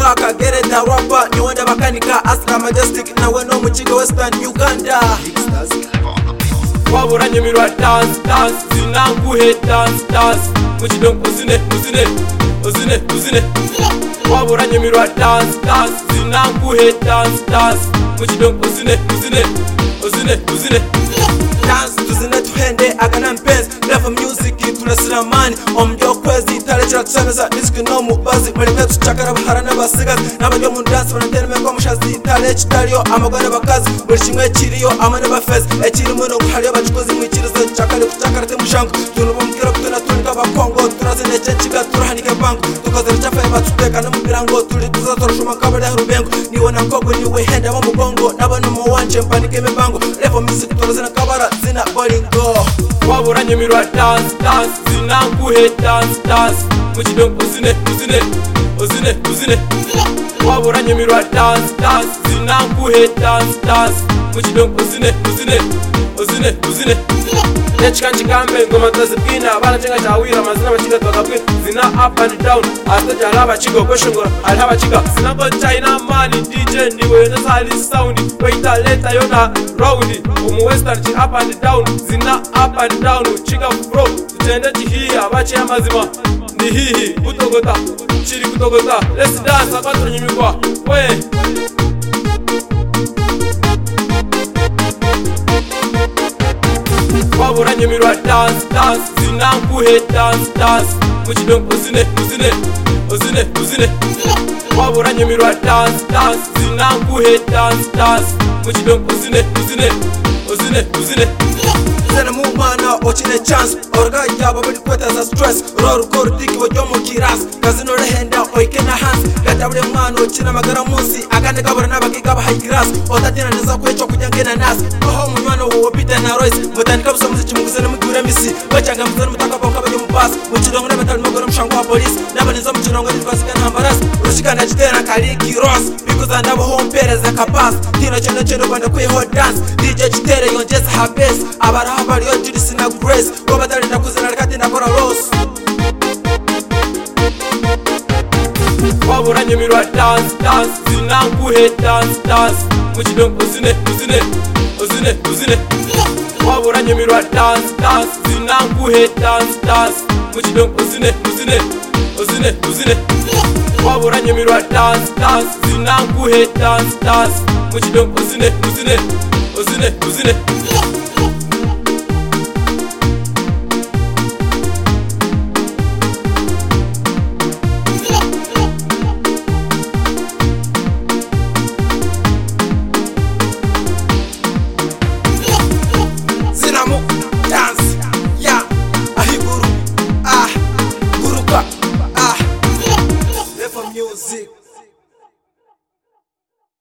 Kaka Gereta rapper ni wanda bakanika Astra Majestic na weno muchiga Western Uganda. Waburanye mirwa dance dance zinanguhe dance dance muchidon uzine uzine uzine uzine. Waburanye mirwa dance dance zinanguhe dance dance muchidon uzine uzine uzine uzine. Dance tuzine tuhende agana mpenzi Level music tunasira mani omjo kwezi talechera tusemeza disiki no mubazi Mwelime tuchakara baharana basigazi N'abaryo mu dance banatereme kwa mushazi Talech taliyo amagwane bakazi Buri kimwe kiriyo amane bafezi Ekiri muno nguhariyo bachikozi mwikiriza Chakare kuchakara temushangu Tunubu mkira kutuna tunika bakongo Turazine chenchiga turahanike bangu Tukozere chafaye batuteka na mubirango Tuli tuza toroshuma kabale harubengo Niwe na kogo niwe henda wa mugongo Nabano muwanje mpanike mebango Level music turazina kabara zina bolingo. Waburanye mirwa dance dance zinanguhe dance dance muchidon uzine uzine uzine uzine. Waburanye mirwa dance dance zinanguhe dance dance muchidon uzine uzine uzine uzine. Nechika chikambe ngoma tazipina bana chenga chawira mazina bachiga twakabwira zina up and down asta jalaba chigo kweshongora alhaba chiga zina go China money DJ niwe nasali sound waita leta yona round umu western chi up and down zina up and down chiga bro tutende chihia bache amazima ni hihi kutogota chiri kutogota let's dance akatro nyimikwa we. Waburanye mirwa dance dance zinanguhe dance dance muchidon uzine uzine uzine uzine. Waburanye mirwa dance dance zinanguhe dance dance muchidon uzine uzine uzine uzine. Zena mumana ochine chance orga yaba bali kweta za stress ror kordiki wojomo kiras kazino rehenda oikena hands gatabule mwana ochina magara munsi akande kabara nabagiga ba high grass otatina neza kwecho kujangena nas oho munwana wo bita na royce mutani kabisa muzichi muguzana mugura misi bachanga muzana mutaka boka baje mubas muchidongo na metal magara mshango wa police nabaniza muchidongo ndikasika nambaras rushikana chitera kali kiros because andabo home pereza kapas tino chendo chendo banda kwe hot dance DJ chitere yonjeza habes abara habari yo judisi na grace wabatali na kuzana rekati na kora rose. Waburanye mirwa dance dance zinanguhe dance dance muchidon uzine uzine uzine uzine. Waburanye mirwa dance dance zinanguhe dance dance muchidon uzine uzine uzine uzine. Waburanye mirwa dance dance zinanguhe dance dance muchidon uzine uzine uzine uzine.